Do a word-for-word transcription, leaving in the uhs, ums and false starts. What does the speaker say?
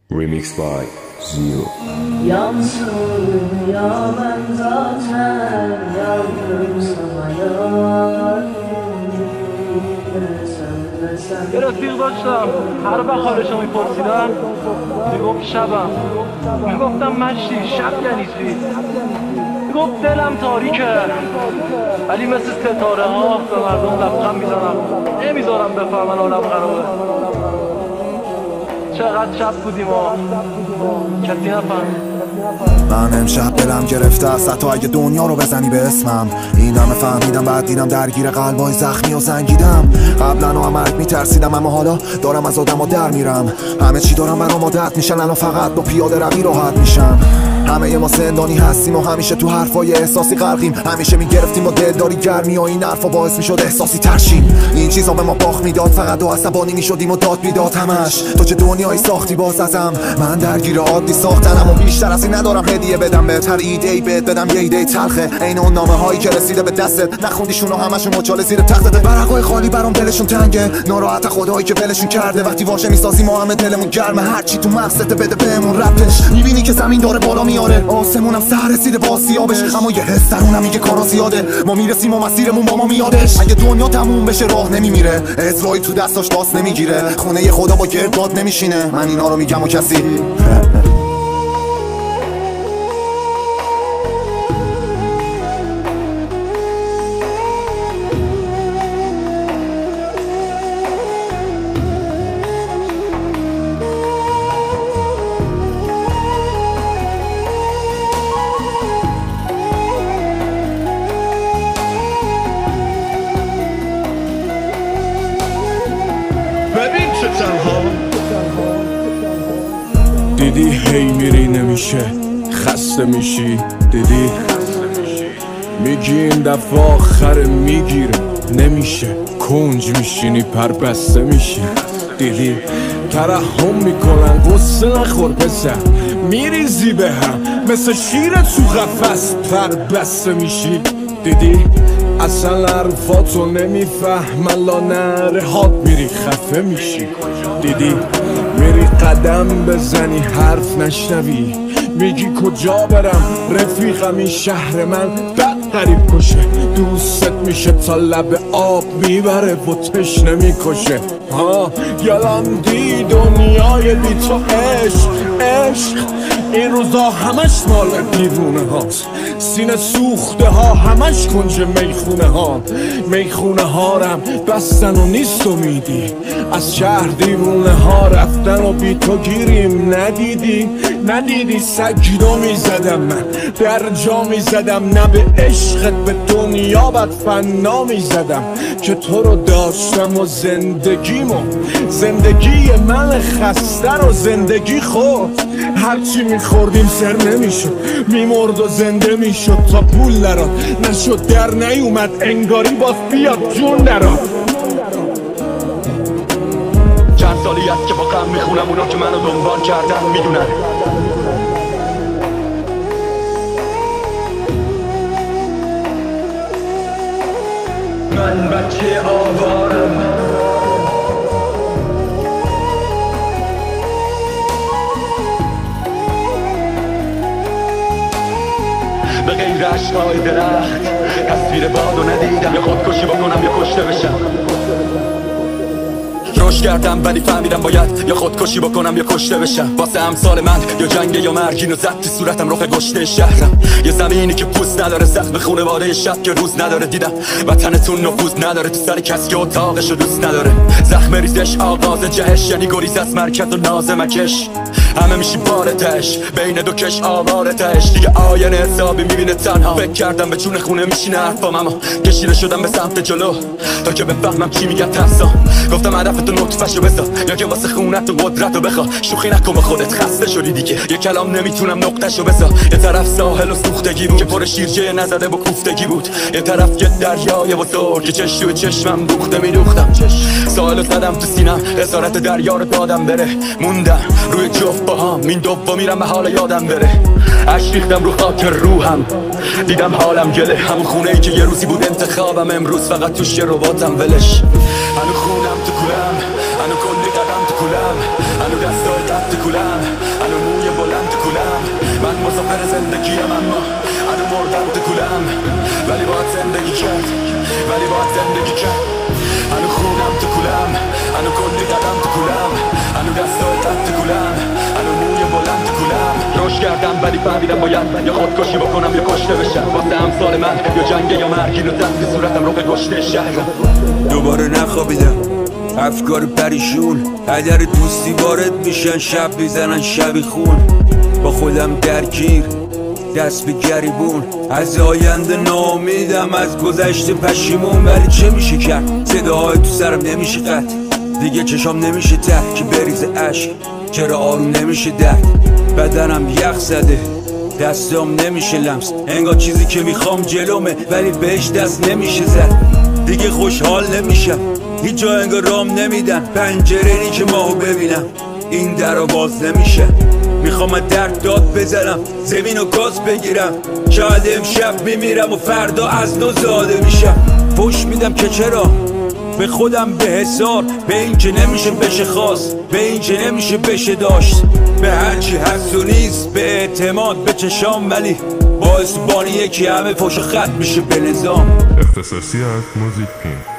Remix by Zero. Yansın ya ben zaten yandım sana yar. یه رفیق داشتم هر وقت حالشو میپرسیدم میگفت شبم، میگفتم مشتی شب یعنی چی؟ میگفت دلم تاریکه ولی مثل ستاره ها به مردم لبخند میزنم، نمیذارم بفهمن عالم خرابه. چقدر شب بودیم و کسی نفهمید. من امشب دلم گرفته است حتی اگه دنیا رو بزنی به اسمم. این همه فهمیدم بعد دیدم درگیر قلبای زخمی و زنگیدم. قبلا و مرگ میترسیدم اما حالا دارم از آدم ها در میرم. همه چی دارم برام عادت میشن الان فقط با پیاده روی راحت میشم. همه ما زندانی هستیم و همیشه تو حرفای احساسی غرقیم. همیشه میگرفتیم با دلداری گرمی و این حرفا باعث میشد احساسی ترشیم. این چیزا به ما باخت میداد فقط و عصبانی میشدیم و داد میداد همش. تو چه دنیایی ساختی باز ازم، من درگیر عادی ساختنم و بیشتر از این ندارم هدیه بدم بهتر ایده ای بهت بدم یه ایده تلخه عین اون نامه هایی که رسیده به دستت نخوندیشون و همشون مچاله زیر تختت. برقای خالی برام دلشون تنگه، ناراحت خدایی که ولشون کرده. وقتی واژه میسازی ما همه دلمون گرمه، هر چی تو مغزت بده بهمون رپش. میبینی که زمین داره بالا میاره، آسمونم سر رسیده با سیابش، اما یه حس درونم میگه کارا زیاده. ما میرسیم و مسیرمون با ما میادش. اگه دنیا تموم بشه راه نمیمیره، اسرائیل تو دستاش داست نمیگیره، خونه خدا با گردباد نمیشینه. من اینا رو میگم و کسی ببین چه تنها دیدی هی میری نمیشه خسته میشی، دیدی میگی این دفعه آخر میگیره نمیشه، کنج میشینی پر بسته میشی. دیدی ترحم میکنن قصه نخور پسر، میریزی به هم مثل شیر تو قفس پر بسته میشی. دیدی اصلا حرفاتو نمیفهمن لا نره هات میری خفه میشی. دیدی میری قدم بزنی حرف نشنوی، میگی کجا برم رفیقم این شهر من بد غریب کشه. دوست میشه تا لب آب میبره و تشنه میکشه. ها یلاندی دنیای بی تو عشق عشق این روزا همش مال دیوونه هاست، سینه سوخته ها همش کنج میخونه ها. میخونه ها رم بستن و نیست امیدی، از شهر دیوونه ها رفتن و بی تو گیریم. ندیدی ندیدی سجدو میزدم من در جا میزدم، نه به عشقت به دنیا بد فنا میزدم که تو رو داشتم و زندگیمو زندگی من خسته رو زندگی خود. هرچی میخوردیم سر نمیشد، میمرد و زنده میشد تا پول نراد نشد در نیومد انگاری باز بیاد جون نراد. چند سالی هست که با غم میخونم اونا که منو دنبال کردن میدونن. من بچه آوارم، به غیر عشقای درخت تصویر بادو ندیدم. یا خودکشی بکنم یا کشته بشم. روش کردم ولی فهمیدم باید یا خودکشی بکنم یا کشته بشم. واسه امثال من یا جنگ یا مرگینو زد تو صورتم رخ گشته شهرم. یه زمینی که پوست نداره، زخم خونواده شب که روز نداره. دیدم وطنتون نفوذ نداره تو سر کسی که اتاقشو دوست نداره. زخم ریزش آغاز جهش یعنی گریز از مرکز و نازمکش. همه میشی بار تش بین دو کش آوار تش. دیگه آینه حسابی میبینه تنها. فکر کردم به جون خونه میشینه حرفام اما کشیده شدم به سمت جلو تا که بفهمم چی میگه ترسا. گفتم هدفتو نطفه‌شو بذار یا که واسه خونت و قدرتو بخوا. شوخی نکن با خودت خسته شدی دیگه، یه کلام نمیتونم نقطه‌شو بذار. یه طرف ساحل و سوختگی بود که پر شیرجه نزده با کوفتگی بود، یه طرف یه دریای بزرگ که چش تو چشمم دوخته میدوختم. ساحلو زدم تو سینم اسارت دریا رو دادم بره. موندم روی جفت باهام این دوم میرم به حال یادم بره. عشق ریختم رو خاک روحم دیدم حالم گله. همون خونه ای که یه روزی بود انتخابم امروز فقط توش یه رباتم ولش. هنو خونم تو کولم، هنو کلی قدم تو کولم، هنو دستای قد تو کولم. مسافر زندگیم اما هنو مردم تو کولم ولی باید زندگی کرد ولی باید زندگی کرد هنو خونم تو کولم هنو کلی قدم تو کولم هنو دستای تد تو کولم هنو موی بلند تو کولم روش کردم ولی فهمیدم باید یا خودکشی بکنم یا کشته بشم واسه امثال من یا جنگ یا مرگی رو زد به صورتم رو به گشته شهرم دوباره نخوابیدم افکار پریشون هدر دوستی وارد میشن شب میزنن شبی خون با خودم درگیر دست به گریبون از آینده ناامیدم از گذشته پشیمون ولی چه میشه کرد صداهای تو سرم نمیشه قطع دیگه چشام نمیشه ته که بریزه عشق چرا آروم نمیشه درد بدنم یخ زده دستام نمیشه لمس انگار چیزی که میخوام جلومه ولی بهش دست نمیشه زد دیگه خوشحال نمیشم هیچ جا انگار رام نمیدن پنجره نی که ماهو ببینم این در رو باز نمیشه میخوام از درد داد بزنم زمین و گاز بگیرم شاید امشب میمیرم و فردا از نو زاده میشم فوش میدم که چرا به خودم به حسار به این که نمیشه بشه خواست به این که نمیشه بشه داشت به هرچی هست و نیست به اعتماد به چشام ولی باعث بانی یکی همه فوش خط میشه به نظام اختصاصی از موزیک پین